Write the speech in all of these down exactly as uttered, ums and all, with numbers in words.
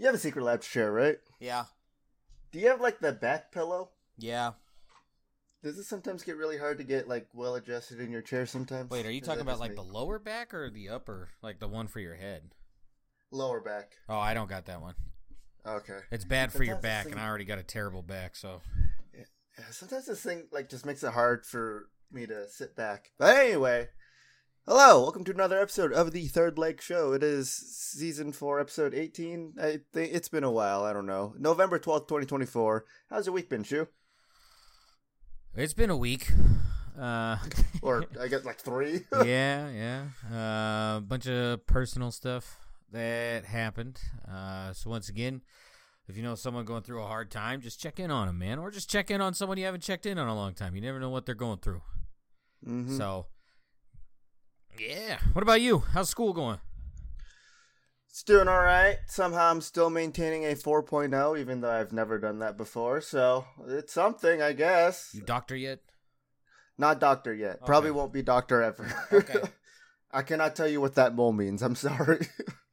You have a Secret Lab chair, right? Yeah. Do you have, like, the back pillow? Yeah. Does it sometimes get really hard to get, like, well adjusted in your chair sometimes? Wait, are you Is talking that about, just like, me? the lower back or the upper? Like, the one for your head? Lower back. Oh, I don't got that one. Okay. It's bad for your Sometimes this back, thing- and I already got a terrible back, so... Yeah, sometimes this thing, like, just makes it hard for me to sit back. But anyway, hello, welcome to another episode of the Third Leg Show. It is season four, episode eighteen. I think it's been a while, I don't know. November twelfth, twenty twenty-four. How's your week been, Shu? It's been a week. Uh, Or, I guess, like, three? yeah, yeah. A uh, bunch of personal stuff that happened. Uh, so once again, if you know someone going through a hard time, just check in on them, man. Or just check in on someone you haven't checked in on a long time. You never know what they're going through. Mm-hmm. So, yeah. What about you? How's school going? It's doing all right. Somehow I'm still maintaining a four point oh, even though I've never done that before. So it's something, I guess. You doctor yet? Not doctor yet. Okay. Probably won't be doctor ever. Okay. I cannot tell you what that mole means. I'm sorry.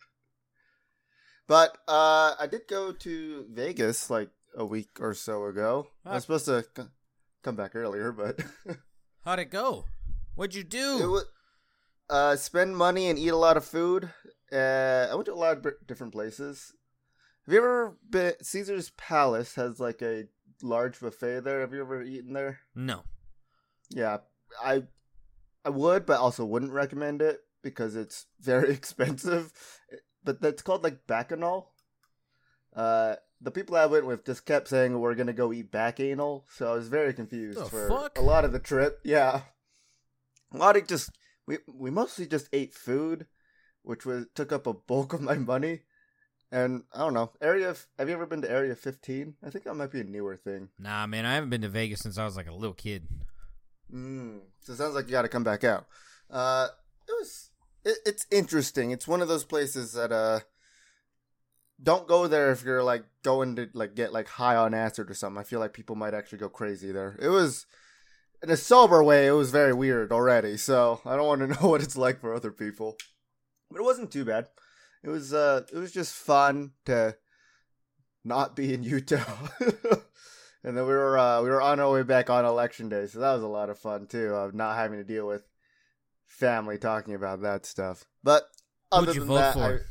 But uh, I did go to Vegas like a week or so ago. I was supposed to c- come back earlier, but How'd it go? What'd you do? it was uh, spend money and eat a lot of food. Uh, I went to a lot of b- different places. Have you ever been? Caesar's Palace has like a large buffet there. Have you ever eaten there? No. Yeah, I I would, but also wouldn't recommend it because it's very expensive. But that's called like Bacchanal. Uh, the people I went with just kept saying we're gonna go eat Bacchanal, so I was very confused The for fuck? a lot of the trip. Yeah, a lot of just we we mostly just ate food, which was took up a bulk of my money. And I don't know, area. Have you ever been to Area fifteen? I think that might be a newer thing. Nah, man, I haven't been to Vegas since I was like a little kid. Mm, so it sounds like you got to come back out. Uh, it was. It, it's interesting. It's one of those places that uh, don't go there if you're like going to like get like high on acid or something. I feel like people might actually go crazy there. It was in a sober way. It was very weird already. So I don't want to know what it's like for other people. But it wasn't too bad. It was uh, it was just fun to not be in Utah. And then we were uh, we were on our way back on election day, so that was a lot of fun too, of not having to deal with family talking about that stuff. But other Who'd you than vote that, for?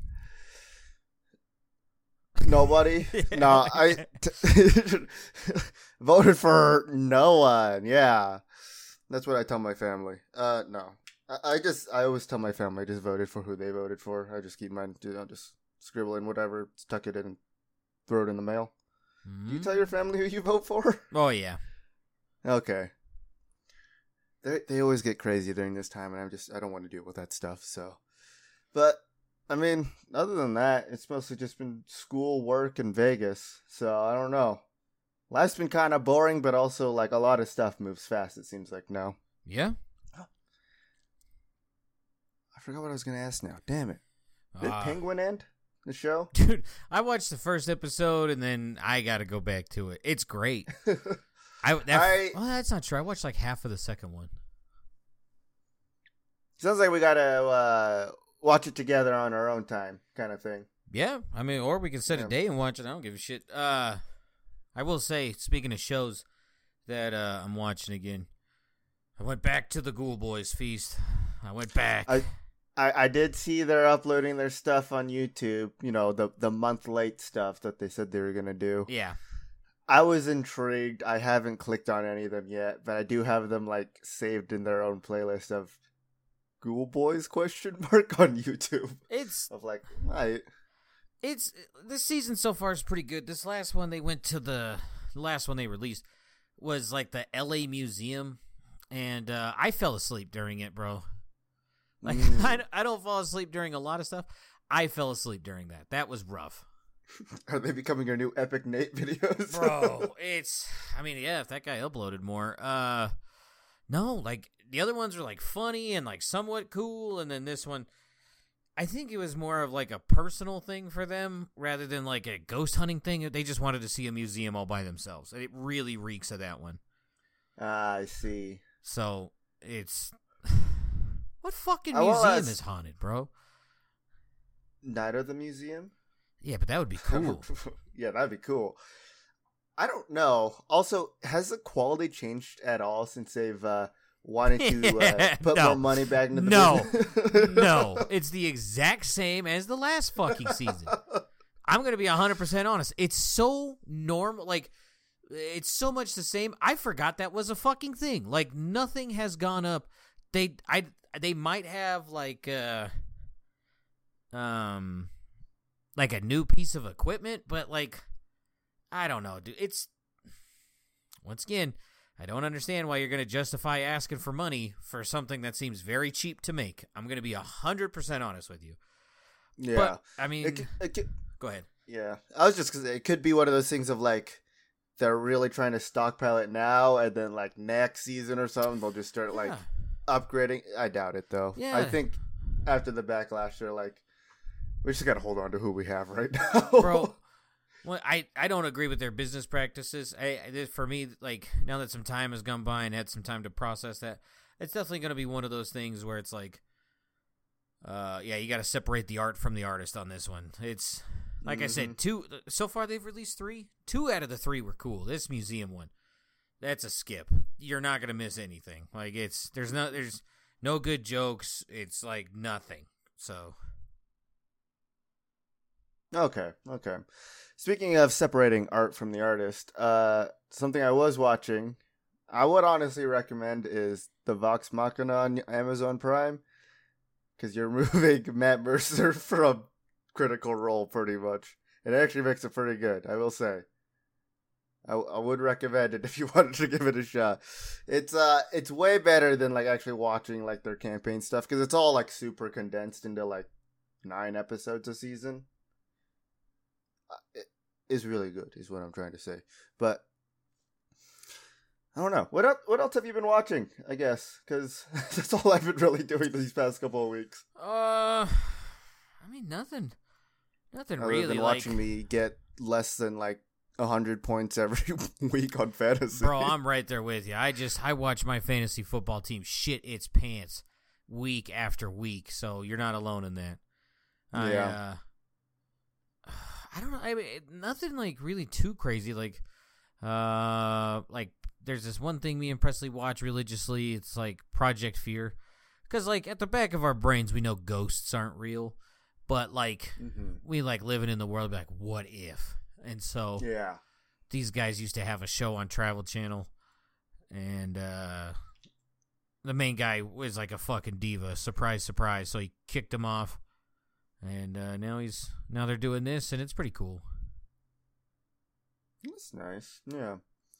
I... nobody. No, I t- voted for no one. Yeah, that's what I tell my family. Uh, no, I, I just I always tell my family I just voted for who they voted for. I just keep mine. You know, just scribble in whatever, tuck it in, and throw it in the mail. Mm-hmm. Do you tell your family who you vote for? Oh, yeah. Okay. They they always get crazy during this time, and I'm just I don't want to deal with that stuff. So, but I mean, other than that, it's mostly just been school, work, and Vegas. So I don't know. Life's been kind of boring, but also like a lot of stuff moves fast. It seems like now. Yeah? I forgot what I was gonna ask now. Damn it! Did Uh, Penguin end the show? Dude, I watched the first episode, and then I got to go back to it. It's great. I, that, I- well, that's not true. I watched like half of the second one. Sounds like we gotta uh, watch it together on our own time, kind of thing. Yeah, I mean, or we can set Yeah. a day and watch it. I don't give a shit. Uh, I will say, speaking of shows that uh, I'm watching again, I went back to the Ghoul Boys feast. I went back. I, I, I did see they're uploading their stuff on YouTube. You know, the the month late stuff that they said they were gonna do. yeah. I was intrigued. I haven't clicked on any of them yet, but I do have them like saved in their own playlist of Ghoul Boys question mark on YouTube. It's Of like, I it's this season so far is pretty good. This last one they went to the, the last one they released was like the L A Museum, and uh, I fell asleep during it, bro. Like Mm. I, I don't fall asleep during a lot of stuff. I fell asleep during that. That was rough. Are they becoming your new Epic Nate videos? Bro, it's I mean, yeah, if that guy uploaded more. Uh no, like the other ones were like funny and like somewhat cool, and then this one I think it was more of like a personal thing for them rather than like a ghost hunting thing. They just wanted to see a museum all by themselves. It really reeks of that one. Ah, I see. So it's what fucking I will museum ask- is haunted, bro? Night of the Museum? Yeah, but that would be cool. Yeah, that'd be cool. I don't know. Also, has the quality changed at all since they've uh, wanted to uh, put no. more money back into the no. business? No. It's the exact same as the last fucking season. I'm going to be one hundred percent honest. It's so normal. Like, it's so much the same. I forgot that was a fucking thing. Like, nothing has gone up. They I they might have, like, uh, um, like a new piece of equipment, but, like, I don't know, dude. It's, once again, I don't understand why you're going to justify asking for money for something that seems very cheap to make. I'm going to be one hundred percent honest with you. Yeah. But, I mean, it, it, it, go ahead. Yeah. I was just because it could be one of those things of like, they're really trying to stockpile it now, and then like next season or something, they'll just start like Yeah. upgrading. I doubt it though. Yeah. I think after the backlash, they're like, we just got to hold on to who we have right now. Bro. Well, I, I don't agree with their business practices. I, I for me, like, now that some time has gone by and had some time to process that, it's definitely going to be one of those things where it's like, uh, yeah, you got to separate the art from the artist on this one. It's like mm-hmm. I said, two so far they've released three. Two out of the three were cool. This museum one, that's a skip. You're not going to miss anything. Like, it's there's no there's no good jokes. It's like nothing. So okay, okay. Speaking of separating art from the artist, uh, something I was watching, I would honestly recommend is the Vox Machina on Amazon Prime, because you're moving Matt Mercer from Critical Role pretty much. It actually makes it pretty good, I will say. I, I would recommend it if you wanted to give it a shot. It's uh, it's way better than like actually watching like their campaign stuff, because it's all like super condensed into like nine episodes a season. It is really good, is what I'm trying to say. But I don't know. What else, what else have you been watching, I guess? Because that's all I've been really doing these past couple of weeks. Uh, I mean, nothing. Nothing Other really. than like, watching me get less than like one hundred points every week on fantasy. Bro, I'm right there with you. I just, I watch my fantasy football team shit its pants week after week, so you're not alone in that. I, yeah. Uh, I don't know. I mean, nothing like really too crazy. Like, uh, like there's this one thing me and Presley watch religiously. It's like Project Fear, because like at the back of our brains we know ghosts aren't real, but like mm-hmm. we like living in the world like what if? And so yeah, these guys used to have a show on Travel Channel, and uh, the main guy was like a fucking diva. Surprise, surprise. So he kicked him off. And uh, now he's now they're doing this, and it's pretty cool. That's nice. Yeah.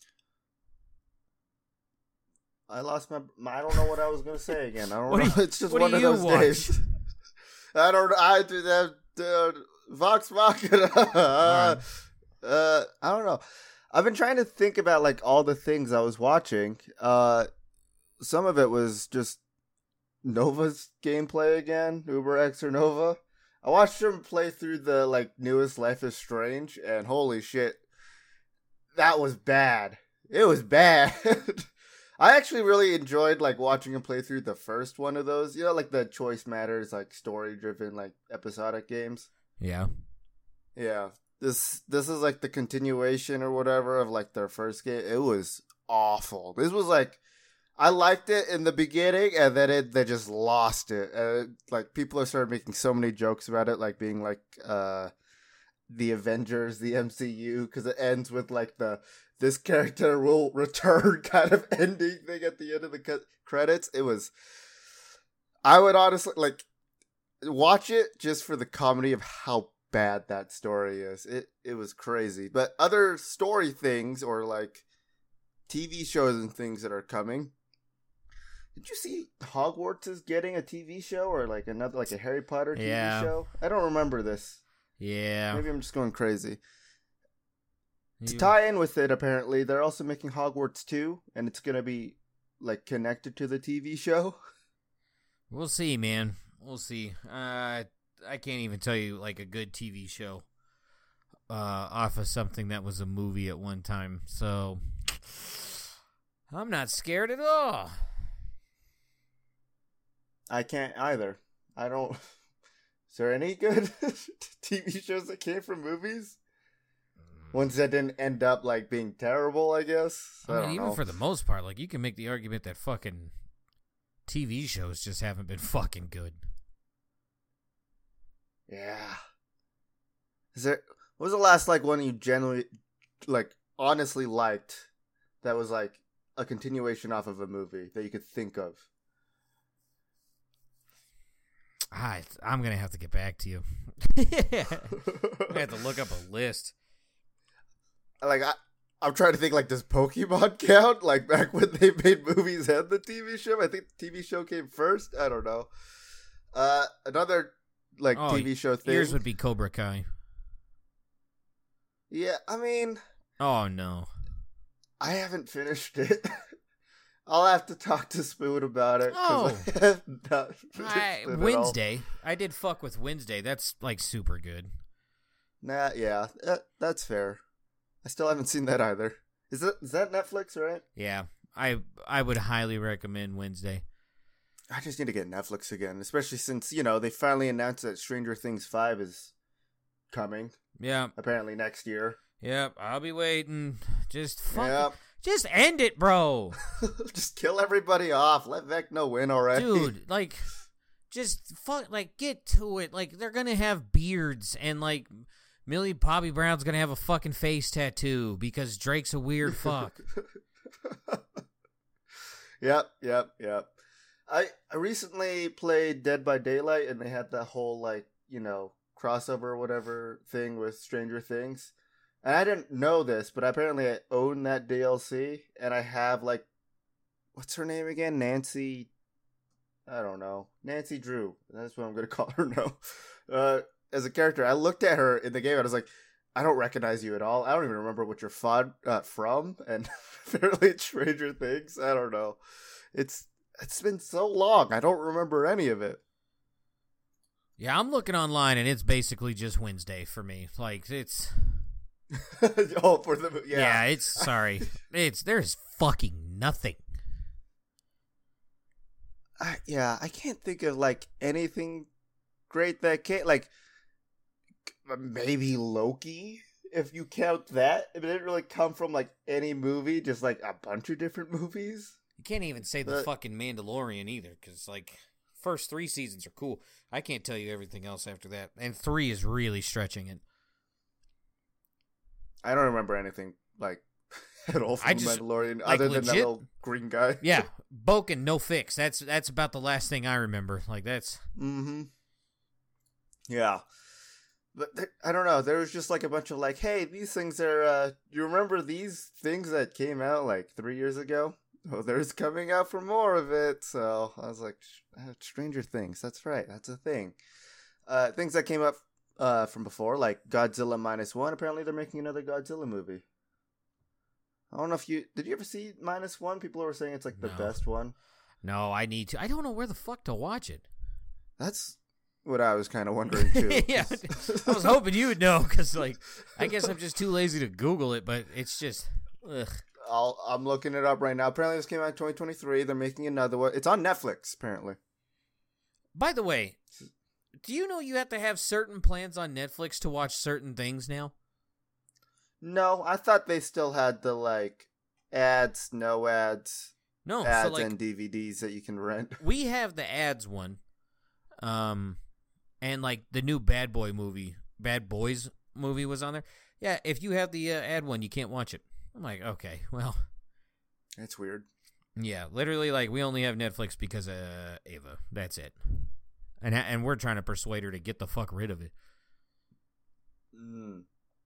I lost my. I don't know what I was gonna say again. I don't know. You, it's just one of those watch? days. I don't. I do that. Uh, Vox Machina. uh, uh, I don't know. I've been trying to think about like all the things I was watching. Uh, some of it was just Nova's gameplay again. Uber X or Nova. I watched him play through the like newest Life is Strange, and holy shit, that was bad. It was bad. I actually really enjoyed like watching him play through the first one of those. You know, like the Choice Matters, like story driven, like episodic games. Yeah, yeah. This this is like the continuation or whatever of like their first game. It was awful. This was like. I liked it in the beginning, and then it, they just lost it. Uh, like, people have started making so many jokes about it, like being like uh, the Avengers, the M C U, because it ends with like the this character will return kind of ending thing at the end of the cu- credits. It was, I would honestly like watch it just for the comedy of how bad that story is. It it was crazy. But other story things or like T V shows and things that are coming. Did you see Hogwarts is getting a T V show or like another like a Harry Potter T V yeah. show? I don't remember this. Yeah. Maybe I'm just going crazy. You... To tie in with it, apparently, they're also making Hogwarts two, and it's going to be like connected to the T V show. We'll see, man. We'll see. Uh, I can't even tell you like a good T V show uh, off of something that was a movie at one time. So I'm not scared at all. I can't either. I don't. Is there any good T V shows that came from movies? Ones that didn't end up like being terrible, I guess. I, I mean, don't even know. for the most part, like you can make the argument that fucking T V shows just haven't been fucking good. Yeah. Is there? What was the last like one you genuinely, like, honestly liked? That was like a continuation off of a movie that you could think of. I I'm gonna have to get back to you. I'm gonna have to look up a list. Like I, I'm trying to think. Like, does Pokemon count? Like back when they made movies and the T V show. I think the T V show came first. I don't know. Uh, another like oh, T V show thing. Yours would be Cobra Kai. Yeah, I mean. Oh no. I haven't finished it. I'll have to talk to Spoon about it. Oh, I have not I, it Wednesday. I did fuck with Wednesday. That's like super good. Nah, yeah, that, that's fair. I still haven't seen that either. Is that is that Netflix, right? Yeah, I I would highly recommend Wednesday. I just need to get Netflix again, especially since you know they finally announced that Stranger Things five is coming. Yeah, apparently next year. Yep, I'll be waiting. Just fuck. Yep. Just end it, bro. Just kill everybody off. Let Vecna win already. Dude, like, just fuck, like, get to it. Like, they're gonna have beards, and, like, Millie Bobby Brown's gonna have a fucking face tattoo because Drake's a weird fuck. Yep, yep, yep. I, I recently played Dead by Daylight, and they had that whole, like, you know, crossover or whatever thing with Stranger Things. And I didn't know this, but apparently I own that D L C, and I have, like, what's her name again? Nancy, I don't know. Nancy Drew. That's what I'm going to call her now. Uh, as a character, I looked at her in the game, and I was like, I don't recognize you at all. I don't even remember what you're fun, uh, from, and apparently it's Stranger Things. I don't know. It's It's been so long, I don't remember any of it. Yeah, I'm looking online, and it's basically just Wednesday for me. Like, it's... oh, for the yeah. yeah, it's sorry. It's there's fucking nothing. I, yeah, I can't think of like anything great that came. Like maybe Loki, if you count that. It didn't really come from like any movie, just like a bunch of different movies. You can't even say the but, fucking Mandalorian either, because like first three seasons are cool. I can't tell you everything else after that, and three is really stretching it. I don't remember anything like at all from I just, Mandalorian like, other legit, than that little green guy. Yeah, Boken, no fix. That's that's about the last thing I remember. Like that's. Mm-hmm. Yeah, but there, I don't know. There was just like a bunch of like, hey, these things are. Uh, you remember these things that came out like three years ago? Oh, there's coming out for more of it. So I was like, Stranger Things. That's right. That's a thing. Uh, things that came up. Uh, from before, like Godzilla Minus One. Apparently, they're making another Godzilla movie. I don't know if you did. You ever see Minus One? People were saying it's like the No. best one. No, I need to. I don't know where the fuck to watch it. That's what I was kind of wondering too. Yeah, I was hoping you would know because, like, I guess I'm just too lazy to Google it. But it's just, ugh. I'll, I'm looking it up right now. Apparently, this came out in twenty twenty-three. They're making another one. It's on Netflix. Apparently. By the way, do you know you have to have certain plans on Netflix to watch certain things now? No, I thought they still had the like ads, no ads, No, ads so like and D V Ds that you can rent. we have the ads one, um, and like the new Bad Boy movie, Bad Boys movie was on there. Yeah, if you have the uh, ad one, you can't watch it. I'm like, okay, well, It's weird. yeah, literally, like we only have Netflix because of uh, Ava. That's it. And and we're trying to persuade her to get the fuck rid of it. Mm.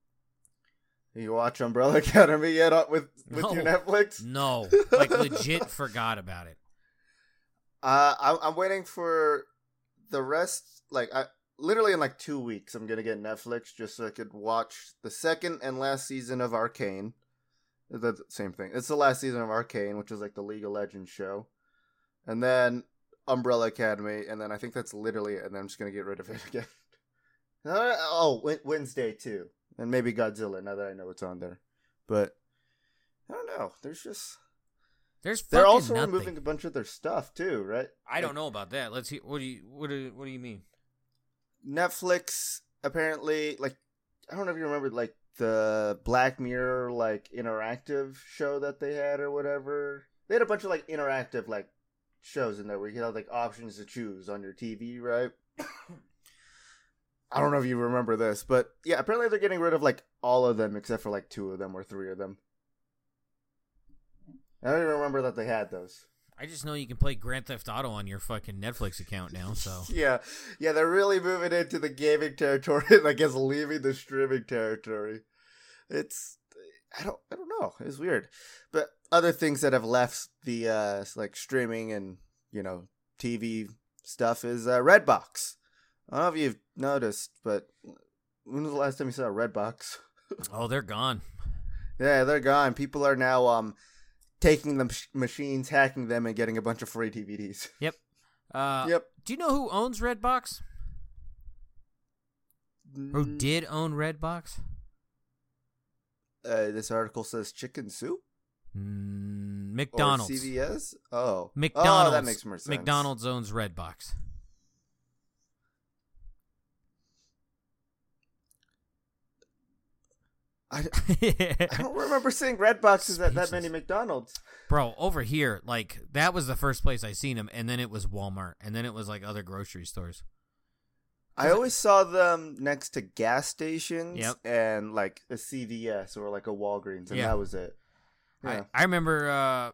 You watch Umbrella Academy yet uh, with with No. your Netflix? No, like legit forgot about it. Uh, I'm, I'm waiting for the rest. Like, I literally in like two weeks, I'm gonna get Netflix just so I could watch the second and last season of Arcane. The same thing. It's the last season of Arcane, which is like the League of Legends show, and then Umbrella Academy, and then I think that's literally it. And then I'm just gonna get rid of it again. Uh, oh, Wednesday too, and maybe Godzilla. Now that I know it's on there, but I don't know. There's just There's they're fucking also nothing. removing a bunch of their stuff too, right? I don't know about that. Let's see. What do you what do what do you mean? Netflix apparently, like, I don't know if you remember, like, the Black Mirror, like, interactive show that they had or whatever. They had a bunch of, like, interactive, like, shows in there where you have, like, options to choose on your T V, right? I don't know if you remember this, but yeah, apparently they're getting rid of, like, all of them except for, like, two of them or three of them. I don't even remember that they had those. I just know you can play Grand Theft Auto on your fucking Netflix account now, so. yeah, yeah, they're really moving into the gaming territory and I guess leaving the streaming territory. It's, I don't, I don't know. It's weird. But other things that have left the, uh, like, streaming and, you know, T V stuff is uh, Redbox. I don't know if you've noticed, but when was the last time you saw a Redbox? Oh, they're gone. Yeah, they're gone. People are now, um... taking the machines, hacking them, and getting a bunch of free D V Ds. Yep. Uh, yep. Do you know who owns Redbox? Who did own Redbox? Uh, this article says Chicken Soup? Mm, McDonald's. Or C V S? Oh. McDonald's. Oh, that makes more sense. McDonald's owns Redbox. I, I don't remember seeing Redboxes at that many McDonald's. Bro, over here, like, that was the first place I seen them, and then it was Walmart, and then it was, like, other grocery stores. I always saw them next to gas stations yep. and, like, a C V S or, like, a Walgreens, and yeah. that was it. Yeah. I, I remember, uh,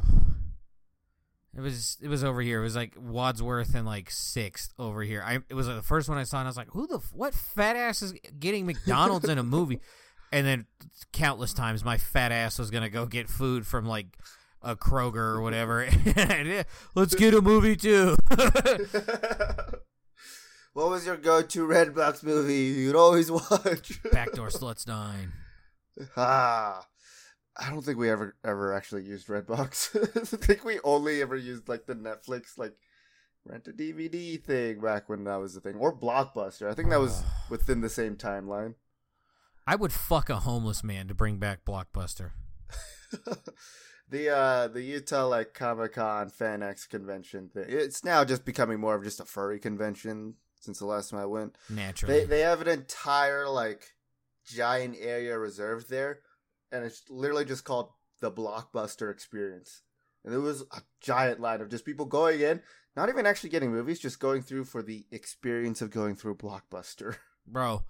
it was it was over here. It was, like, Wadsworth and, like, sixth over here. I It was like, the first one I saw, and I was like, who the, f- what fat ass is getting McDonald's in a movie? And then countless times my fat ass was going to go get food from, like, a Kroger or whatever. Let's get a movie, too. What was your go-to Redbox movie you'd always watch? Backdoor Sluts nine. Ah. I don't think we ever ever actually used Redbox. I think we only ever used, like, the Netflix, like, rent-a-D V D thing back when that was the thing. Or Blockbuster. I think that was within the same timeline. I would fuck a homeless man to bring back Blockbuster. the uh, the Utah like Comic Con FanX convention thing. It's now just becoming more of just a furry convention since the last time I went. Naturally, they they have an entire like giant area reserved there, and it's literally just called the Blockbuster Experience. And there was a giant line of just people going in, not even actually getting movies, just going through for the experience of going through Blockbuster. Bro.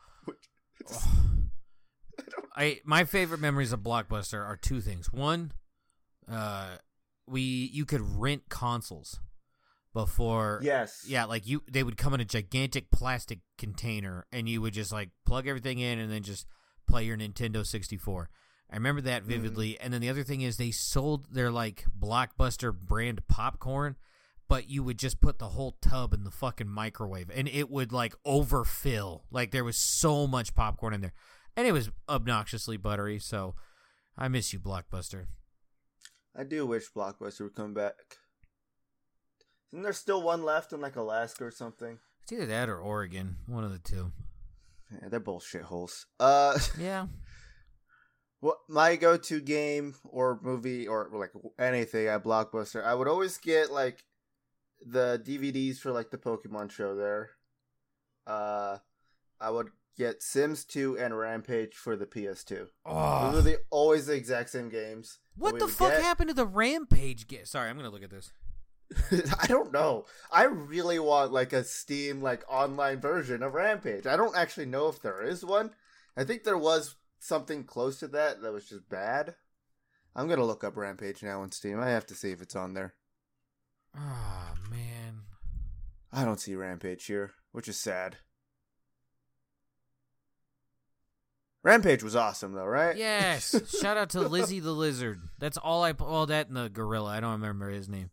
I my favorite memories of Blockbuster are two things. One, uh, we you could rent consoles before. Yes. Yeah, like you, they would come in a gigantic plastic container, and you would just like plug everything in, and then just play your Nintendo sixty-four. I remember that vividly. Mm-hmm. And then the other thing is they sold their like Blockbuster brand popcorn, but you would just put the whole tub in the fucking microwave, and it would like overfill. Like there was so much popcorn in there. And it was obnoxiously buttery, so I miss you, Blockbuster. I do wish Blockbuster would come back. Isn't there still one left in, like, Alaska or something? It's either that or Oregon. One of the two. Yeah, they're both shitholes. Uh, yeah. Well, my go-to game or movie or, like, anything at Blockbuster, I would always get, like, the D V Ds for, like, the Pokemon show there. Uh, I would get Sims two and Rampage for the P S two. Oh. Those are the, always the exact same games. What the fuck get. happened to the Rampage game? Sorry, I'm going to look at this. I don't know. I really want like a Steam like online version of Rampage. I don't actually know if there is one. I think there was something close to that that was just bad. I'm going to look up Rampage now on Steam. I have to see if it's on there. Oh, man. I don't see Rampage here, which is sad. Rampage was awesome, though, right? Yes. Shout out to Lizzie the Lizard. That's all I... Well, that and the gorilla. I don't remember his name.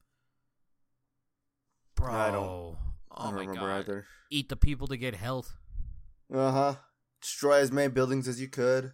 Bro. I don't, oh I don't my remember God. either. Eat the people to get health. Uh-huh. Destroy as many buildings as you could.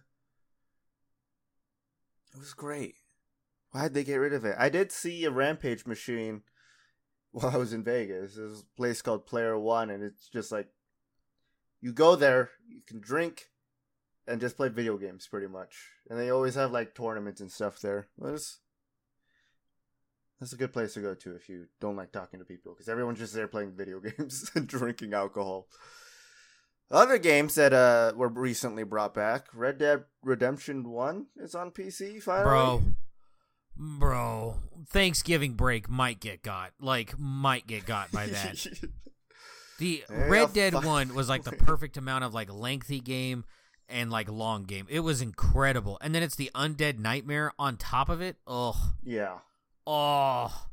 It was great. Why'd they get rid of it? I did see a Rampage machine while I was in Vegas. There's a place called Player One, and it's just like... You go there, you can drink... and just play video games, pretty much. And they always have, like, tournaments and stuff there. That's, that's a good place to go to if you don't like talking to people. Because everyone's just there playing video games and drinking alcohol. Other games that uh were recently brought back. Red Dead Redemption one is on P C finally. Bro. Bro. Thanksgiving break might get got. Like, might get got by that. The Yeah, Red Dead fuck. one was like the perfect amount of like lengthy game and like long game. It was incredible. And then it's the Undead Nightmare on top of it. Oh. Yeah. Oh.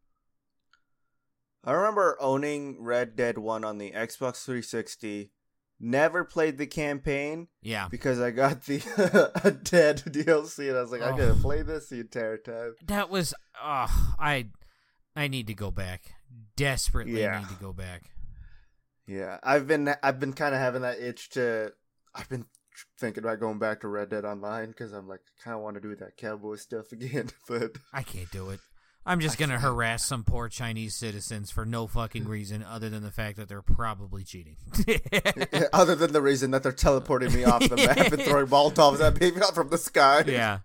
I remember owning Red Dead one on the Xbox three sixty. Never played the campaign Yeah. because I got the Undead D L C and I was like, I'm Oh. going to play this the entire time. That was oh, I I need to go back. Desperately Yeah. need to go back. Yeah, I've been I've been kind of having that itch to. I've been thinking about going back to Red Dead Online because I'm like, I kind of want to do that cowboy stuff again, but I can't do it. I'm just I going to can't. harass some poor Chinese citizens for no fucking reason other than the fact that they're probably cheating. other than the reason that they're teleporting me off the map and throwing Molotovs at me from the sky, Yeah.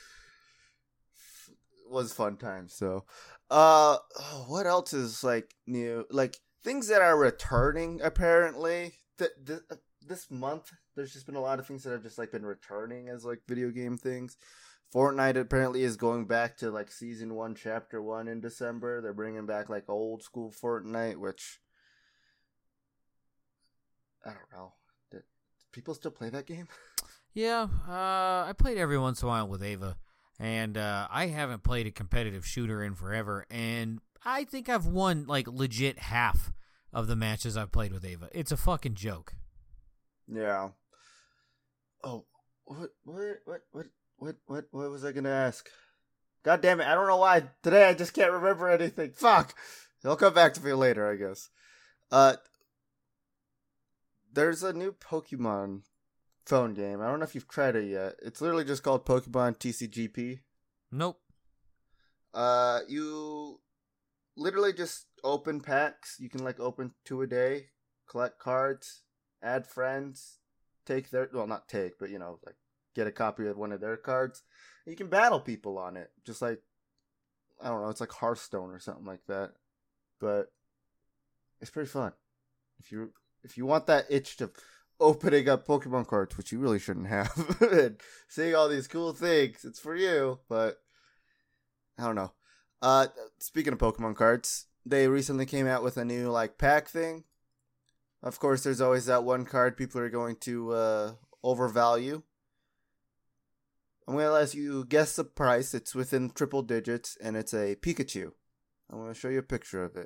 it was fun times. So, uh, oh, what else is like new? Like things that are returning apparently. Th- th- this month, there's just been a lot of things that have just like been returning as like video game things. Fortnite apparently is going back to like season one, chapter one in December. They're bringing back like old school Fortnite, which I don't know. Do people still play that game? Yeah, uh, I played every once in a while with Ava, and uh, I haven't played a competitive shooter in forever, and I think I've won like legit half of the matches I've played with Ava. It's a fucking joke. Yeah. Oh, what, what, what, what, what, what, what was I gonna ask? God damn it! I don't know why today I just can't remember anything. Fuck. It'll come back to me later, I guess. Uh, there's a new Pokemon phone game. I don't know if you've tried it yet. It's literally just called Pokemon T C G P. Nope. Uh, you literally just open packs. You can like open two a day, collect cards, add friends, take their well, not take, but you know, like get a copy of one of their cards. You can battle people on it, just like I don't know. It's like Hearthstone or something like that, but it's pretty fun. If you if you want that itch to opening up Pokemon cards, which you really shouldn't have, and seeing all these cool things, it's for you. But I don't know. Uh, speaking of Pokemon cards, they recently came out with a new like pack thing. Of course, there's always that one card people are going to uh, overvalue. I'm going to let you guess the price. It's within triple digits, and it's a Pikachu. I'm going to show you a picture of it.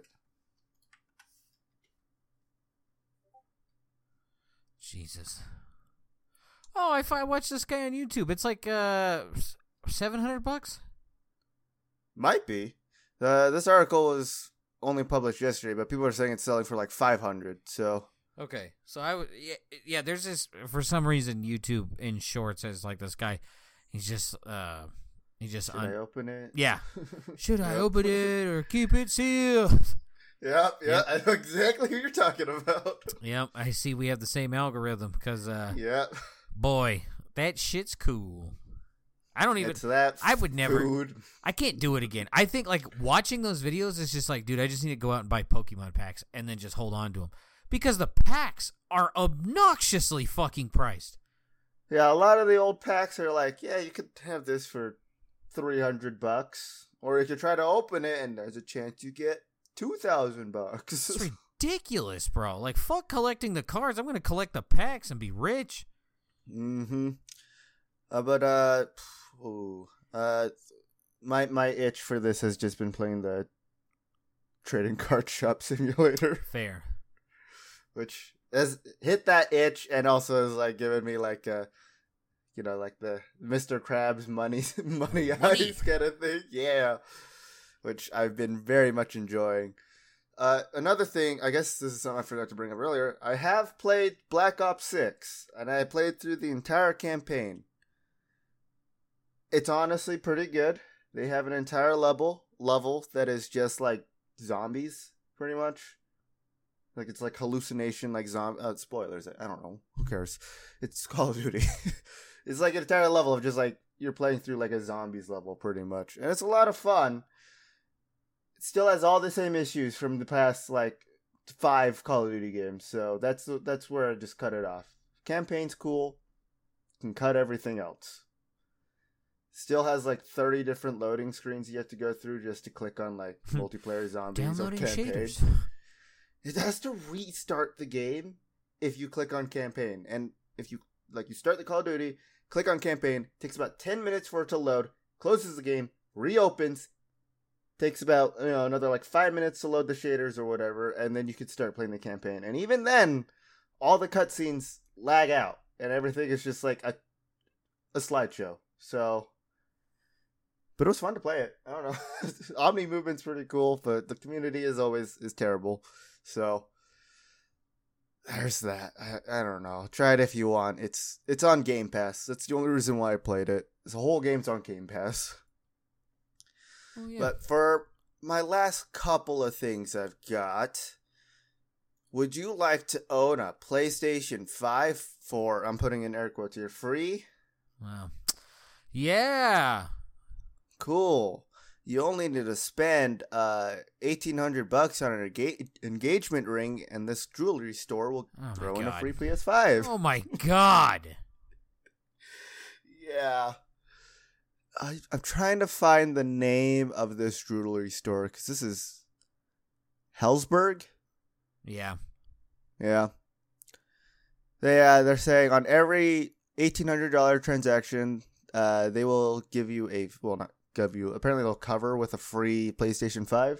Jesus. Oh, I, I watched this guy on YouTube. It's like uh, seven hundred bucks. Might be. Uh, this article was only published yesterday, but people are saying it's selling for like five hundred. So Okay, so I would yeah, yeah. There's this for some reason YouTube in shorts has like this guy. He's just uh, he just should un- I open it? yeah. Should I Yep. open it or keep it sealed? Yeah, yeah, Yep. I know exactly who you're talking about. Yep, I see. We have the same algorithm because uh, Yeah, boy, that shit's cool. I don't even. it's that. I would never- Food. I can't do it again. I think like watching those videos is just like, dude, I just need to go out and buy Pokemon packs and then just hold on to them because the packs are obnoxiously fucking priced. Yeah, a lot of the old packs are like, yeah, you could have this for three hundred bucks, or if you try to open it, and there's a chance you get two thousand bucks. It's ridiculous, bro. Like, fuck collecting the cards. I'm gonna collect the packs and be rich. Mm-hmm. Uh, but uh, ooh, uh, my my itch for this has just been playing the trading card shop simulator, Fair. which has hit that itch and also is like giving me like a, you know, like the Mister Krabs money money heist kind of thing. Yeah, which I've been very much enjoying. Uh, another thing, I guess this is something I forgot to bring up earlier. I have played Black Ops six, and I played through the entire campaign. It's honestly pretty good. They have an entire level level that is just like zombies, pretty much. Like it's like hallucination, like zombie. Uh, spoilers. I don't know. Who cares? It's Call of Duty. It's like an entire level of just like you're playing through like a zombies level, pretty much, and it's a lot of fun. It still has all the same issues from the past like five Call of Duty games, so that's that's where I just cut it off. Campaign's cool. You can cut everything else. Still has like thirty different loading screens you have to go through just to click on like multiplayer zombies Downloading or campaign. shaders. It has to restart the game if you click on campaign. And if you like you start the Call of Duty, click on campaign, takes about ten minutes for it to load, closes the game, reopens, takes about you know another like five minutes to load the shaders or whatever, and then you can start playing the campaign. And even then, all the cutscenes lag out and everything is just like a a slideshow. So but it was fun to play it. I don't know. Omni movement's pretty cool, but the community is always is terrible. So there's that. I, I don't know. Try it if you want. It's it's on Game Pass. That's the only reason why I played it. The whole game's on Game Pass. Oh, yeah. But for my last couple of things I've got, would you like to own a PlayStation five for, I'm putting in air quotes here, free? Wow. Yeah. Cool. You only need to spend uh eighteen hundred bucks on an enga- engagement ring, and this jewelry store will Oh, my throw in a God. free P S five. Oh my God. Yeah. I, I'm trying to find the name of this jewelry store because this is Hellsberg. Yeah. Yeah. They uh, they're saying on every eighteen hundred dollar transaction, uh, they will give you a well not give you apparently they'll cover with a free PlayStation five.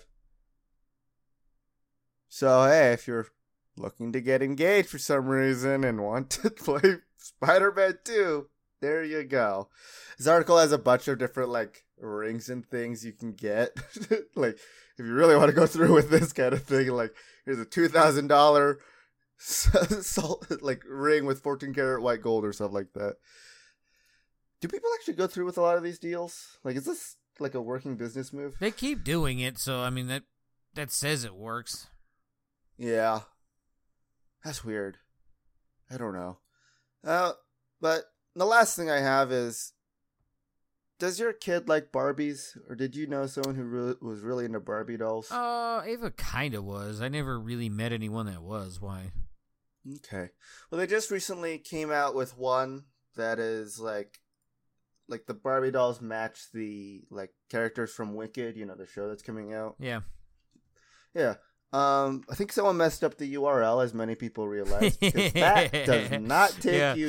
So hey, if you're looking to get engaged for some reason and want to play Spider-Man two, there you go. This article has a bunch of different like rings and things you can get. Like if you really want to go through with this kind of thing, like here's a two thousand dollar salt like ring with fourteen karat white gold or stuff like that. Do people actually go through with a lot of these deals? Like, is this like a working business move? They keep doing it, so I mean that that says it works. Yeah, that's weird. I don't know. Uh, but the last thing I have is, does your kid like Barbies, or did you know someone who really, was really into Barbie dolls? Uh, Ava kind of was. I never really met anyone that was. Why? Okay. Well, they just recently came out with one that is like, like the Barbie dolls match the like characters from Wicked, you know, the show that's coming out. Yeah. Yeah. Um, I think someone messed up the U R L, as many people realize, because that does not take Yeah. you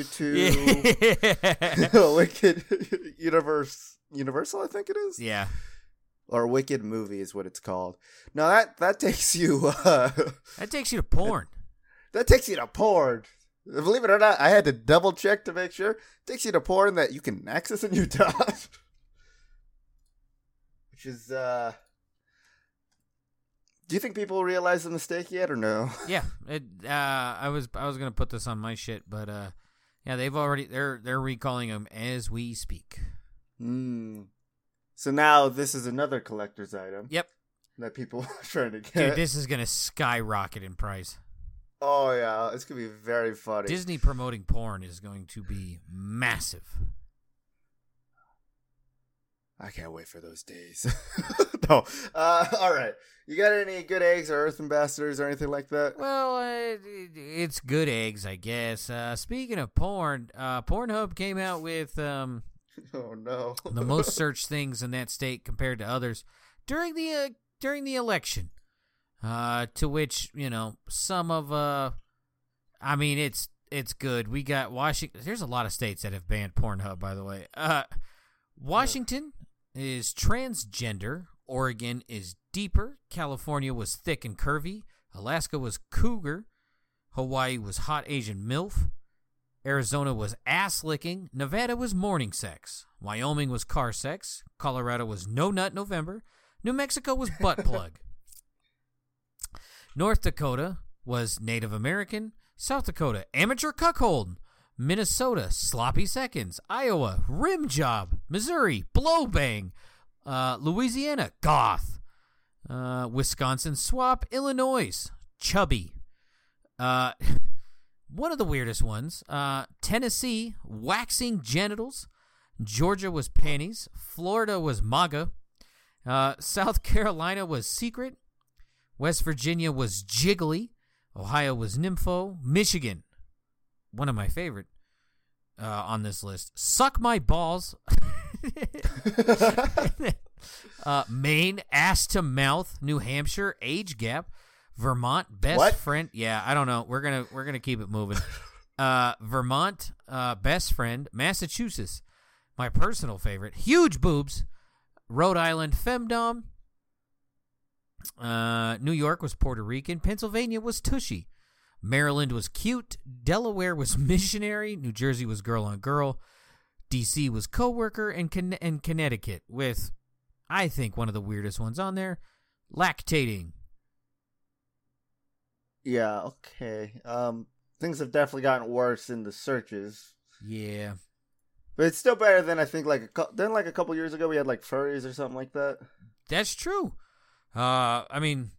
to Wicked Universe, Universal, I think it is. Yeah. Or Wicked Movie is what it's called. No, that that takes you. Uh, That takes you to porn. that takes you to porn. Believe it or not, I had to double check to make sure. It takes you to porn that you can access in Utah, which is. uh Do you think people realize the mistake yet, or no? Yeah. It, uh, I was I was gonna put this on my shit, but uh, yeah, they've already they're they're recalling them as we speak. Hmm. So now this is another collector's item. Yep. That people are trying to get. Dude, this is gonna skyrocket in price. Oh yeah, it's gonna be very funny. Disney promoting porn is going to be massive. I can't wait for those days. No. Uh, all right. You got any good eggs or Earth Ambassadors or anything like that? Well, uh, it's good eggs, I guess. Uh, speaking of porn, uh, Pornhub came out with um, Oh no. the most searched things in that state compared to others during the uh, during the election. Uh, to which, you know, some of uh, I mean, it's it's good. We got Washington. There's a lot of states that have banned Pornhub, by the way. Uh, Washington is transgender. Oregon is deeper. California was thick and curvy. Alaska was cougar. Hawaii was hot Asian MILF. Arizona was ass licking. Nevada was morning sex. Wyoming was car sex. Colorado was no nut November. New Mexico was butt plug. North Dakota was Native American. South Dakota, amateur cuckold. Minnesota, sloppy seconds. Iowa, rim job. Missouri, blow bang. Uh, Louisiana, goth. Uh, Wisconsin, swap. Illinois, chubby. Uh, one of the weirdest ones. Uh, Tennessee, waxing genitals. Georgia was panties. Florida was MAGA. Uh, South Carolina was secret. West Virginia was Jiggly. Ohio was Nympho. Michigan, one of my favorite uh, on this list, Suck My Balls. uh, Maine, Ass to Mouth. New Hampshire, Age Gap. Vermont, Best What? Friend. Yeah, I don't know. We're gonna we're gonna keep it moving. Uh, Vermont, uh, Best Friend. Massachusetts, my personal favorite, Huge Boobs. Rhode Island, Femdom. Uh, New York was Puerto Rican. Pennsylvania was Tushy. Maryland was Cute. Delaware was Missionary. New Jersey was Girl on Girl. D C was Coworker. And, Con- and Connecticut with, I think, one of the weirdest ones on there, Lactating. Yeah, okay. Um, things have definitely gotten worse in the searches. Yeah. But it's still better than I think like a co- then like a couple years ago we had like furries or something like that. That's true. Uh, I mean,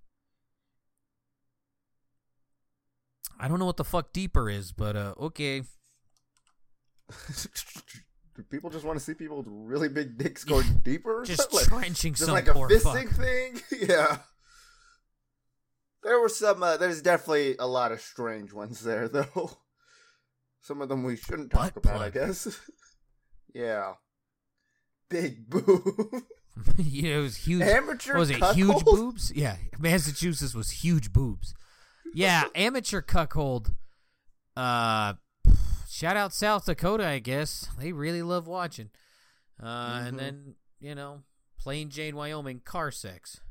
I don't know what the fuck deeper is, but uh, okay. Do people just want to see people with really big dicks go deeper? Just like, trenching just some like a poor fisting fuck. thing? Yeah. There were some, uh, there's definitely a lot of strange ones there, though. Some of them we shouldn't talk Butt about, I plug. guess. Yeah. Big boob. Yeah, it was huge. Amateur What was it, cuckold? huge boobs? Yeah, Massachusetts was huge boobs. Yeah, amateur cuckold. Uh, shout out South Dakota, I guess. They really love watching. Uh, Mm-hmm. And then, you know, Plain Jane, Wyoming, car sex.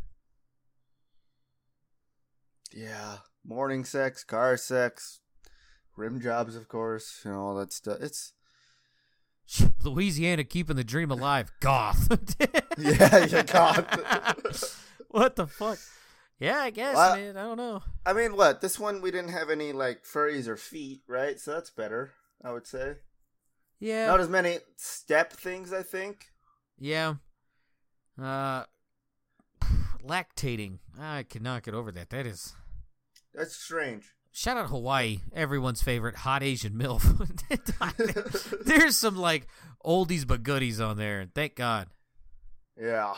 Yeah. Morning sex, car sex, rim jobs, of course, you know, all that stuff. It's, Louisiana keeping the dream alive. Goth. yeah, yeah, God. What the fuck? Yeah, I guess, Well, man. I don't know. I mean, what? This one we didn't have any, like, furries or feet, right? So that's better, I would say. Yeah. Not as many step things, I think. Yeah. Uh, lactating. I cannot get over that. That is. That's strange. Shout out Hawaii, everyone's favorite hot Asian MILF. There's some, like, oldies but goodies on there, and thank God. Yeah.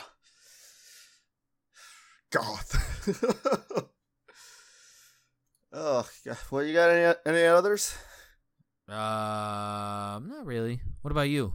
Goth. Oh, God. Well, you got any any others? Uh, not really. What about you?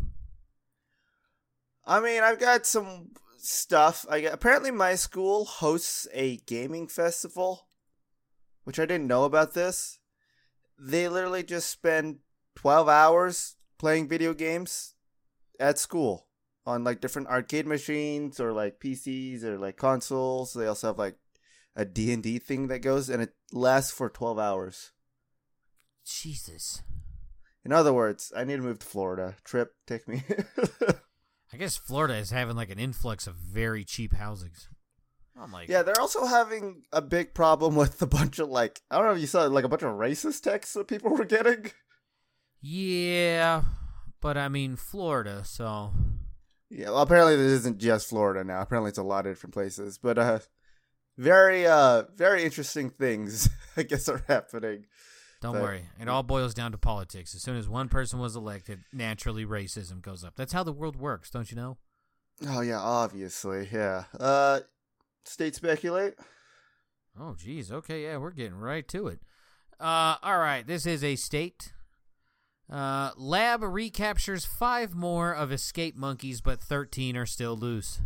I mean, I've got some stuff. I got, apparently my school hosts a gaming festival, which I didn't know about this. They literally just spend twelve hours playing video games at school on like different arcade machines or like P Cs or like consoles. They also have like a D and D thing that goes, and it lasts for twelve hours. Jesus. In other words, I need to move to Florida. Trip, take me. I guess Florida is having, like, an influx of very cheap housings. I'm like, Yeah, they're also having a big problem with a bunch of, like, I don't know if you saw, like, a bunch of racist texts that people were getting. yeah, but I mean, Florida, so. Yeah, well, apparently this isn't just Florida now. Apparently it's a lot of different places. But, uh, very, uh, very interesting things, I guess, are happening. Don't But- worry. It all boils down to politics. As soon as one person was elected, naturally racism goes up. That's how the world works, don't you know? Oh, yeah, obviously, yeah. Uh, state speculate? Oh, geez. Okay, yeah, we're getting right to it. Uh, all right, this is a state. Uh, lab recaptures five more of escaped monkeys, but thirteen are still loose.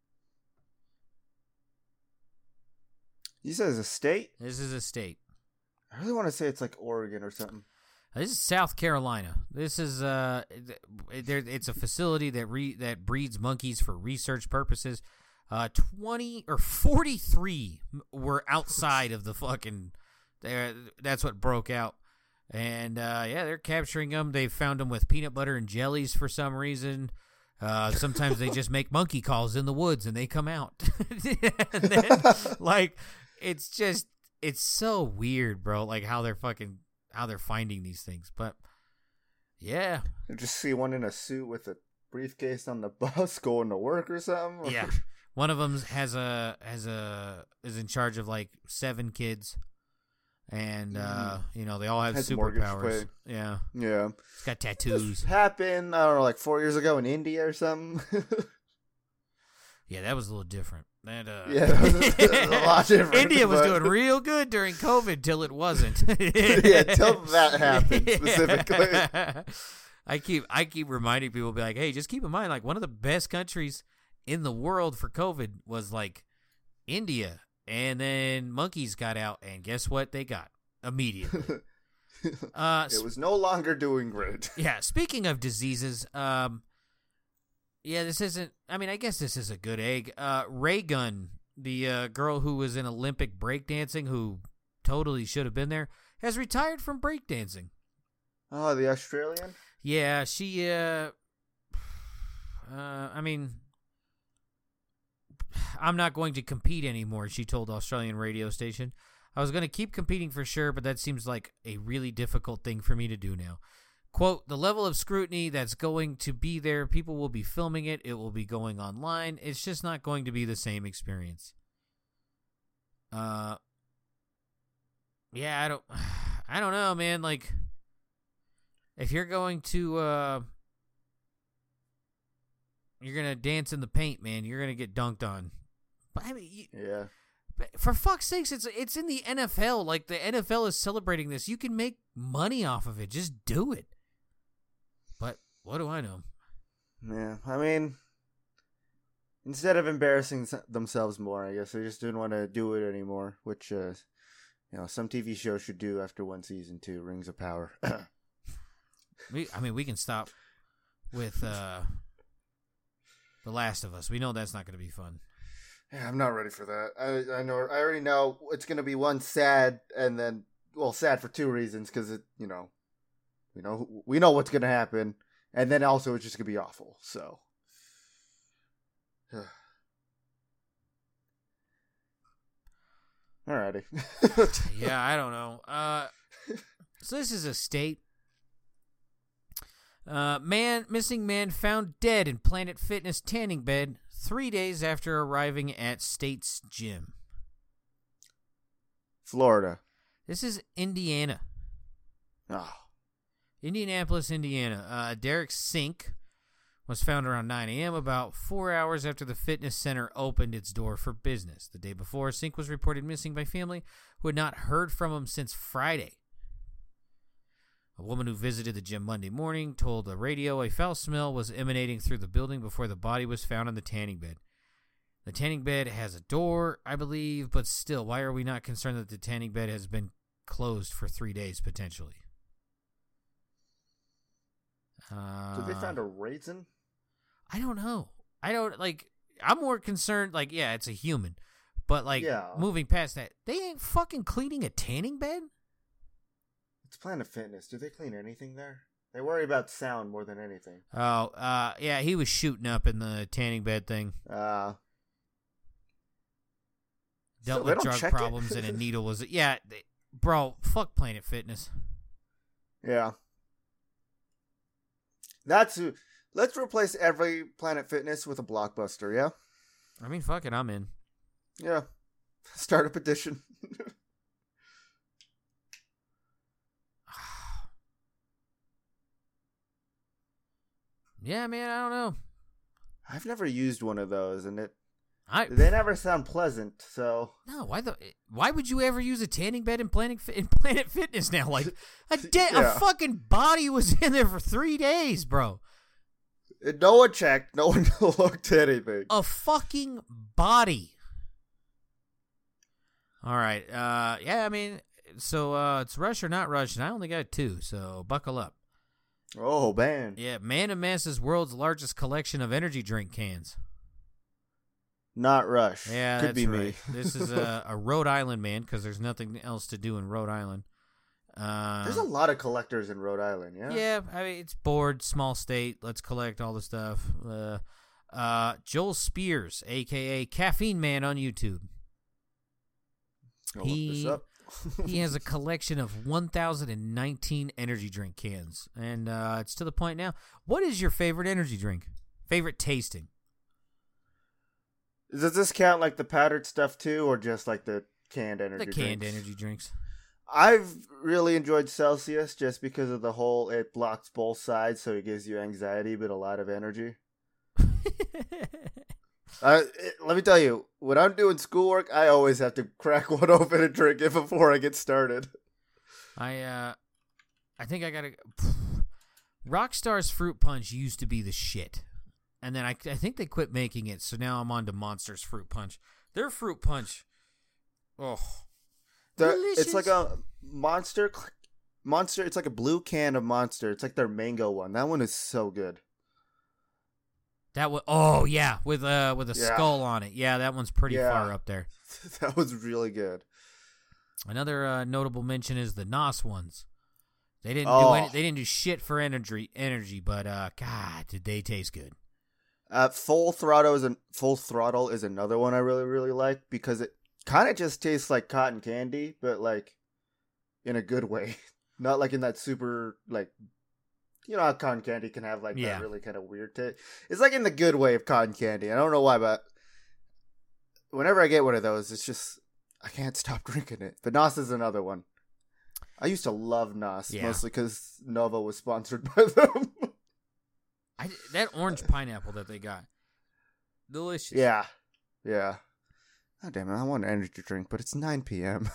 You said it's a state? This is a state. I really want to say it's like Oregon or something. This is South Carolina. This is uh, there. It's a facility that re, that breeds monkeys for research purposes. Uh, twenty or forty-three were outside of the fucking. There, that's what broke out, and uh, yeah, they're capturing them. They found them with peanut butter and jellies for some reason. Uh, sometimes they just make monkey calls in the woods and they come out. And then, like, it's just it's so weird, bro. Like how they're fucking. How they're finding these things, but yeah, You just see one in a suit with a briefcase on the bus going to work or something. yeah. One of them has a has a is in charge of like seven kids, and uh, you know they all have Has mortgage to superpowers. pay. Yeah, Yeah. it's got This tattoos. happened, I don't know, like four years ago in India or something. Yeah, that was a little different. That, uh, Yeah, that was a lot different. India was but... doing real good during COVID till it wasn't. Yeah, till that happened specifically. I keep I keep reminding people, be like, hey, just keep in mind, like one of the best countries in the world for COVID was like India, and then monkeys got out, and guess what? They got immediately. Uh, it was no longer doing great. Yeah. Speaking of diseases, um, yeah, this isn't. I mean, I guess this is a good egg. Uh, Ray Gun, the uh, girl who was in Olympic breakdancing, who totally should have been there, has retired from breakdancing. Oh, the Australian? Yeah, she. Uh, uh, I mean, I'm not going to compete anymore. She told Australian radio station. I was going to keep competing for sure, but that seems like a really difficult thing for me to do now. Quote, the level of scrutiny that's going to be there, people will be filming it, it will be going online. It's just not going to be the same experience. Uh, yeah, I don't, I don't know, man. Like, if you're going to, uh, you're going to dance in the paint, man, you're going to get dunked on. But I mean, you, yeah. For fuck's sakes, it's it's in the N F L. Like, the N F L is celebrating this. You can make money off of it. Just do it. But what do I know? Yeah, I mean, instead of embarrassing themselves more, I guess they just didn't want to do it anymore, which, uh, you know, some T V shows should do after one season two, Rings of Power. we, I mean, we can stop with uh, The Last of Us. We know that's not going to be fun. Yeah, I'm not ready for that. I I know I already know it's gonna be one sad and then well sad for two reasons because it you know, you know we know what's gonna happen and then also it's just gonna be awful. So, alrighty. Yeah, I don't know. Uh, so this is a state. Uh, man, missing man found dead in Planet Fitness tanning bed three days after arriving at State's gym. Florida. This is Indiana. Oh. Indianapolis, Indiana. Uh, Derek Sink was found around nine a.m., about four hours after the fitness center opened its door for business. The day before, Sink was reported missing by family who had not heard from him since Friday. A woman who visited the gym Monday morning told the radio a foul smell was emanating through the building before the body was found on the tanning bed. The tanning bed has a door, I believe, but still, why are we not concerned that the tanning bed has been closed for three days, potentially? Uh, Did they find a raisin? I don't know. I don't, like, I'm more concerned, like, yeah, it's a human. But, like, yeah. moving past that, they ain't fucking cleaning a tanning bed? It's Planet Fitness. Do they clean anything there? They worry about sound more than anything. Oh, uh, yeah, he was shooting up in the tanning bed thing. Uh, Dealt so with drug problems and a needle was... Yeah, they, bro, fuck Planet Fitness. Yeah. That's... Let's replace every Planet Fitness with a Blockbuster, yeah? I mean, fuck it, I'm in. Yeah. Start a petition. Yeah, man, I don't know. I've never used one of those, and it I they never sound pleasant. So no, why the why would you ever use a tanning bed in Planet in Planet Fitness now? Like a de- yeah. a fucking body was in there for three days, bro. No one checked. No one looked at anything. A fucking body. All right. Uh, yeah, I mean, so uh, it's rush or not rush, and I only got two, so buckle up. Oh, man. Yeah, man amasses world's largest collection of energy drink cans. Not Rush. Yeah, Could that's be right. me. This is a, a Rhode Island man because there's nothing else to do in Rhode Island. Uh, There's a lot of collectors in Rhode Island, yeah? Yeah, I mean, it's bored, small state. Let's collect all the stuff. Uh, uh, Joel Spears, a k a. Caffeine Man on YouTube. I'll He, look this up. he has a collection of one thousand nineteen energy drink cans, and uh, it's to the point now. What is your favorite energy drink? Favorite tasting? Does this count like the powdered stuff too, or just like the canned energy The drinks? canned energy drinks. I've really enjoyed Celsius just because of the whole, it blocks both sides, so it gives you anxiety but a lot of energy. Uh, it- let me tell you, when I'm doing schoolwork, I always have to crack one open and drink it before I get started. I uh, I think I gotta. Rockstar's Fruit Punch used to be the shit, and then I I think they quit making it, so now I'm on to Monster's Fruit Punch. Their Fruit Punch, oh, The- delicious. it's like a monster, monster. It's like a blue can of Monster. It's like their mango one. That one is so good. That was oh yeah, with uh with a Yeah. skull on it. Yeah, that one's pretty Yeah. far up there. That was really good. Another uh, notable mention is the N O S ones. They didn't Oh. do any, they didn't do shit for energy energy, but uh, God, did they taste good? Uh, Full Throttle is an Full Throttle is another one I really really like because it kind of just tastes like cotton candy, but like in a good way, not like in that super like. You know how cotton candy can have like Yeah. that really kind of weird taste. It's like in the good way of cotton candy. I don't know why, but whenever I get one of those, it's just I can't stop drinking it. But N O S is another one. I used to love N O S Yeah. mostly because Nova was sponsored by them. I, that orange pineapple that they got, delicious. yeah, yeah. Oh damn it! I want an energy drink, but it's nine p.m.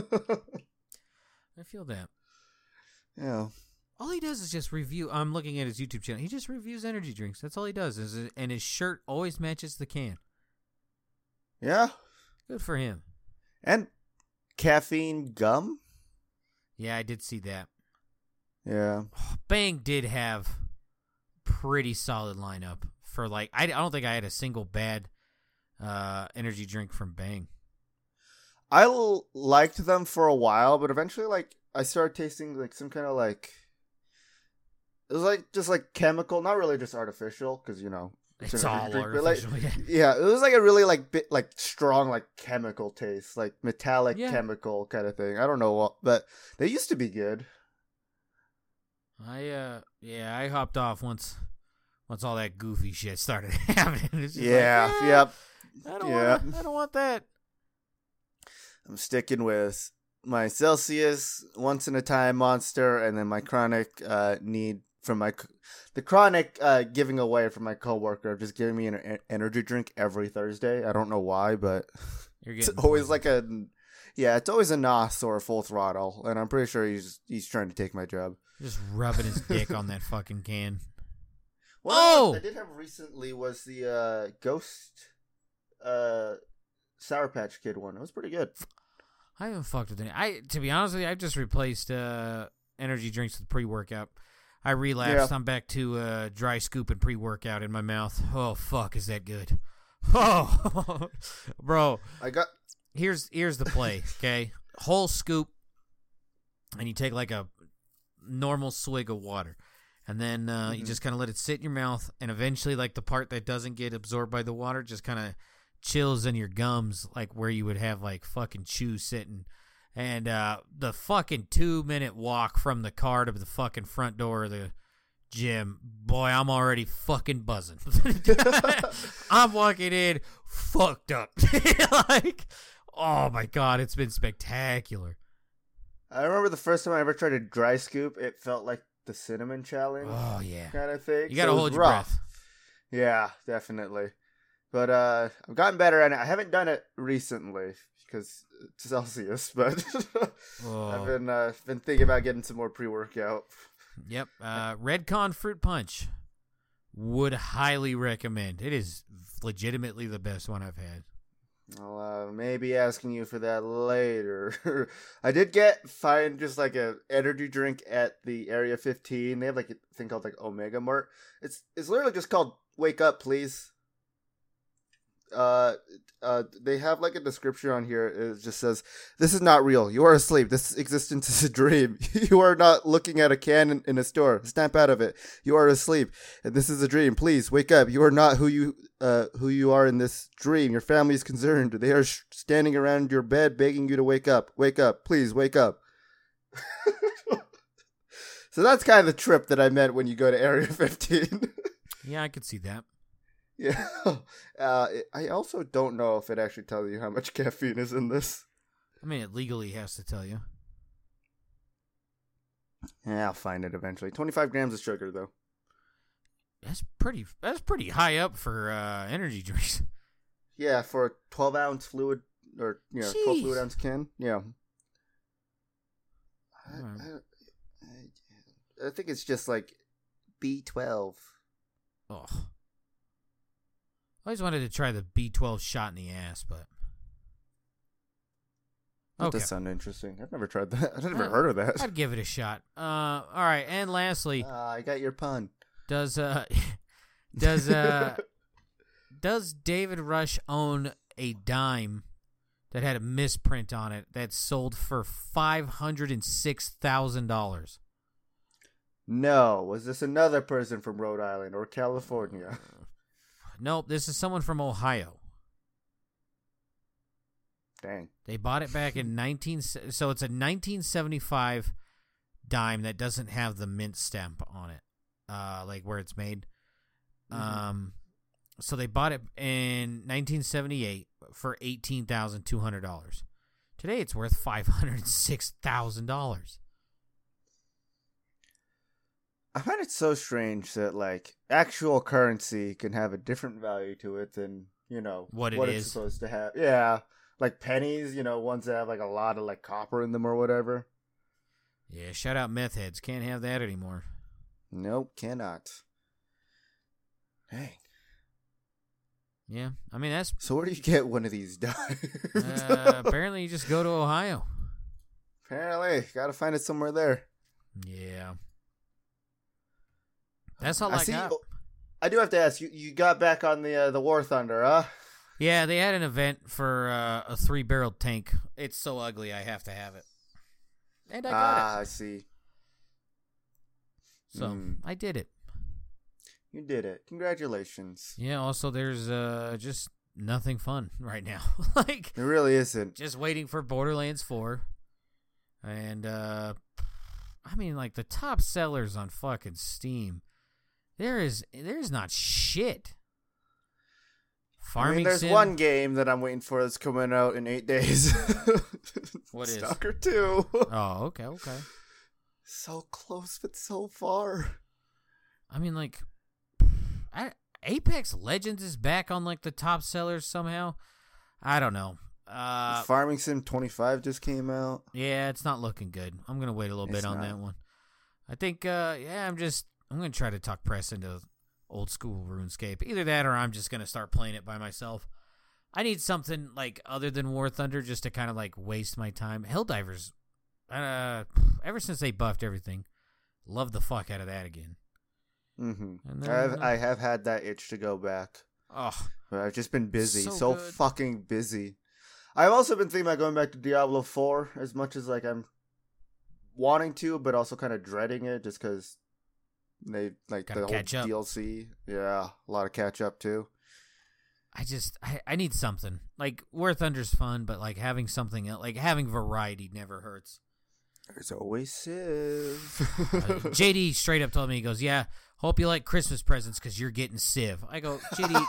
I feel that. yeah. All he does is just review. I'm looking at his YouTube channel. He just reviews energy drinks. That's all he does. Is it, and his shirt always matches the can. Yeah. Good for him. And caffeine gum? Yeah, I did see that. Yeah. Bang did have pretty solid lineup for like. I, I don't think I had a single bad uh, energy drink from Bang. I l- liked them for a while, but eventually, like, I started tasting like some kind of like. It was like just like chemical, not really just artificial, because you know It's, an energy all drink, but, like, artificial. yeah. yeah, it was like a really like bit like strong like chemical taste, like metallic Yeah. chemical kind of thing. I don't know what, but they used to be good. I uh yeah, I hopped off once once all that goofy shit started happening. It's just Yeah, like, eh, yep. I don't Yeah. want I don't want that. I'm sticking with my Celsius once in a time Monster, and then my chronic uh, need from my the chronic uh, giving away from my coworker of just giving me an e- energy drink every Thursday. I don't know why, but You're it's getting always poisoned. like a yeah, it's always a N O S or a Full Throttle, and I'm pretty sure he's he's trying to take my job. Just rubbing his dick on that fucking can. One Oh! I did have recently was the uh, Ghost uh, Sour Patch Kid one. It was pretty good. I haven't fucked with any. I to be honest with you, I've just replaced uh, energy drinks with pre-workout. I relapsed. Yeah. I'm back to uh, dry scoop and pre-workout in my mouth. Oh fuck, is that good? Oh, bro. I got Here's here's the play. Okay, whole scoop, and you take like a normal swig of water, and then uh, you Mhm. just kind of let it sit in your mouth, and eventually, like the part that doesn't get absorbed by the water, just kind of chills in your gums, like where you would have like fucking chew sitting. And uh, the fucking two minute walk from the car to the fucking front door of the gym, boy, I'm already fucking buzzing. I'm walking in fucked up. Like, oh my god, it's been spectacular. I remember the first time I ever tried a dry scoop, it felt like the cinnamon challenge Oh yeah, kind of thing. you gotta so it was hold your rough. breath. Yeah, definitely. But uh, I've gotten better at it. I haven't done it recently because it's Celsius, but Oh. I've been uh, been thinking about getting some more pre-workout. Yep, uh, Redcon Fruit Punch would highly recommend. It is legitimately the best one I've had. I'll uh, maybe asking you for that later. I did get find just like a energy drink at the Area fifteen. They have like a thing called like Omega Mart. It's it's literally just called "Wake Up, Please." Uh, uh, they have like a description on here. It just says, "This is not real. You are asleep. This existence is a dream. You are not looking at a can in, in a store. Snap out of it. You are asleep, and this is a dream. Please wake up. You are not who you uh who you are in this dream. Your family is concerned. They are sh- standing around your bed begging you to wake up. Wake up. Please wake up." So that's kind of the trip that I meant when you go to Area fifteen. Yeah, I could see that. Yeah. Uh, I also don't know if it actually tells you how much caffeine is in this. I mean, it legally has to tell you. Yeah, I'll find it eventually. twenty-five grams of sugar, though. That's pretty. That's pretty high up for uh, energy drinks. Yeah, for a twelve ounce fluid, or, you know, twelve Jeez. fluid ounce can. Yeah. I, Alright. I, I, I think it's just like B twelve. Oh. I always wanted to try the B twelve shot in the ass, but. That Okay. does sound interesting. I've never tried that. I've never Oh, heard of that. I'd give it a shot. Uh, all right, and lastly, Uh, I got your pun. does uh, does uh, does David Rush own a dime that had a misprint on it that sold for five hundred and six thousand dollars? No. Was this another person from Rhode Island or California? Nope, this is someone from Ohio. Dang. They bought it back in nineteen. So it's a nineteen seventy-five dime that doesn't have the mint stamp on it, uh, like where it's made. Mm-hmm. Um, so they bought it in nineteen seventy-eight for eighteen thousand two hundred dollars. Today it's worth five hundred six thousand dollars. I find it so strange that, like, actual currency can have a different value to it than, you know, What it it's is. supposed to have. Yeah. Like pennies, you know, ones that have, like, a lot of, like, copper in them or whatever. Yeah, shout out meth heads. Can't have that anymore. Nope, cannot. Dang. Yeah, I mean that's So where do you get one of these dimes? uh, apparently you just go to Ohio. Apparently. Gotta find it somewhere there. Yeah, that's all I, I see. got. I do have to ask, you, you got back on the uh, the War Thunder, huh? Yeah, they had an event for uh, a three-barreled tank. It's so ugly, I have to have it. And I got Ah, it. I see. So, Mm. I did it. You did it. Congratulations. Yeah, also, there's uh, just nothing fun right now. Like, It really isn't. just waiting for Borderlands four. And, uh, I mean, like, the top sellers on fucking Steam, there is, there's not shit. Farming I mean, there's Sim, one game that I'm waiting for that's coming out in eight days. What is? Stalker two. Oh, okay, okay. So close, but so far. I mean, like, I, Apex Legends is back on, like, the top sellers somehow. I don't know. Uh, Farming Sim twenty-five just came out. yeah, it's not looking good. I'm going to wait a little It's bit on not. that one. I think, uh, yeah, I'm just, I'm going to try to talk press into old school RuneScape. Either that or I'm just going to start playing it by myself. I need something, like, other than War Thunder just to kind of, like, waste my time. Helldivers, uh, ever since they buffed everything, love the fuck out of that again. Mm-hmm. And then, I've, uh, I have had that itch to go back. Oh, But I've just been busy. So So, good. fucking busy. I've also been thinking about going back to Diablo four as much as, like, I'm wanting to, but also kind of dreading it just because they, like, Gotta the whole catch up. D L C. Yeah, a lot of catch up, too. I just, I, I need something. Like, War Thunder's fun, but, like, having something else, like, having variety never hurts. There's always Civ. Uh, J D straight up told me, he goes, yeah, hope you like Christmas presents because you're getting Civ. I go, J D,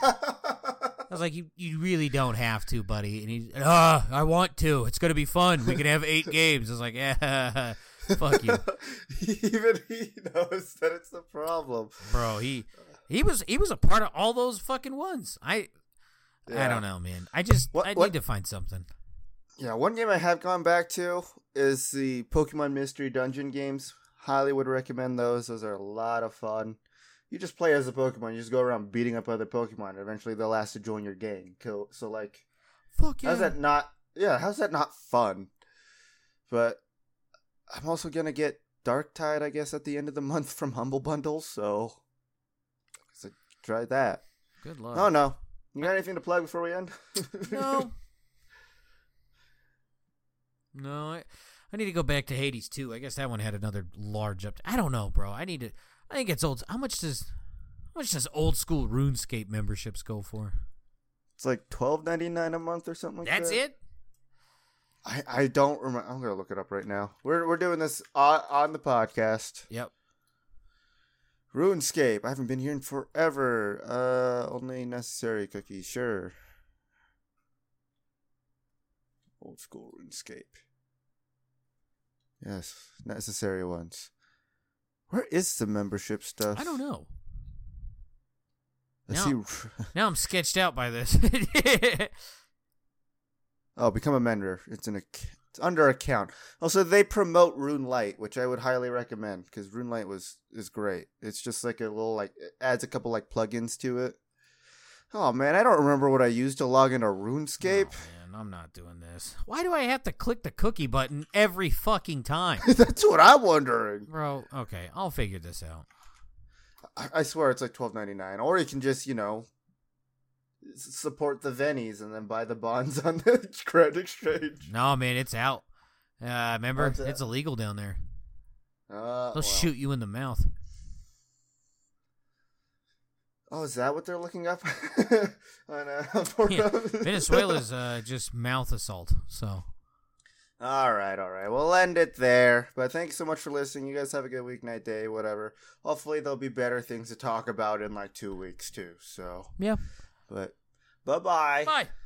I was like, you, you really don't have to, buddy. And he's, ah, I want to. It's going to be fun. We can have eight games. I was like, yeah, fuck you. Even he knows that it's the problem. Bro, he he was he was a part of all those fucking ones. I I Yeah. don't know, man. I just, What- I what- need to find something. Yeah, one game I have gone back to is the Pokemon Mystery Dungeon games. Highly would recommend those. Those are a lot of fun. You just play as a Pokemon. You just go around beating up other Pokemon. And eventually, they'll ask to join your gang. Kill. So, like, Fuck yeah. how's that not? Yeah, how's that not fun? But I'm also gonna get Darktide, I guess, at the end of the month from Humble Bundle. So, so try that. Good luck. Oh no, you got anything to plug before we end? No. No, I, I need to go back to Hades too. I guess that one had another large up. I don't know, bro. I need to. I think it's old. How much does how much does old school RuneScape memberships go for? It's like twelve ninety nine a month or something like That's that. it. I, I don't remember. I'm gonna look it up right now. We're we're doing this on, on the podcast. Yep. RuneScape. I haven't been here in forever. Uh, only necessary cookies. Sure. Old school RuneScape. Yes, necessary ones. Where is the membership stuff? I don't know. I now, see. now I'm sketched out by this. Oh, become a member. It's an ac- it's under account. Also, they promote RuneLite, which I would highly recommend because RuneLite was is great. It's just like a little like it adds a couple like plugins to it. Oh man, I don't remember what I used to log into RuneScape. Oh, man, I'm not doing this. Why do I have to click the cookie button every fucking time? That's what I'm wondering, bro. Okay, I'll figure this out. I, I swear it's like twelve ninety-nine, or you can just you know support the Vennies and then buy the bonds on the credit exchange. No, man, it's out. Uh, remember, What's that? it's illegal down there. Uh, They'll well. shoot you in the mouth. Oh, is that what they're looking up on uh, Yeah, Venezuela's uh, just mouth assault. So, all right, all right. We'll end it there. But thank you so much for listening. You guys have a good week, night, day, whatever. Hopefully, there'll be better things to talk about in like two weeks too. So, yeah. But bye-bye. Bye.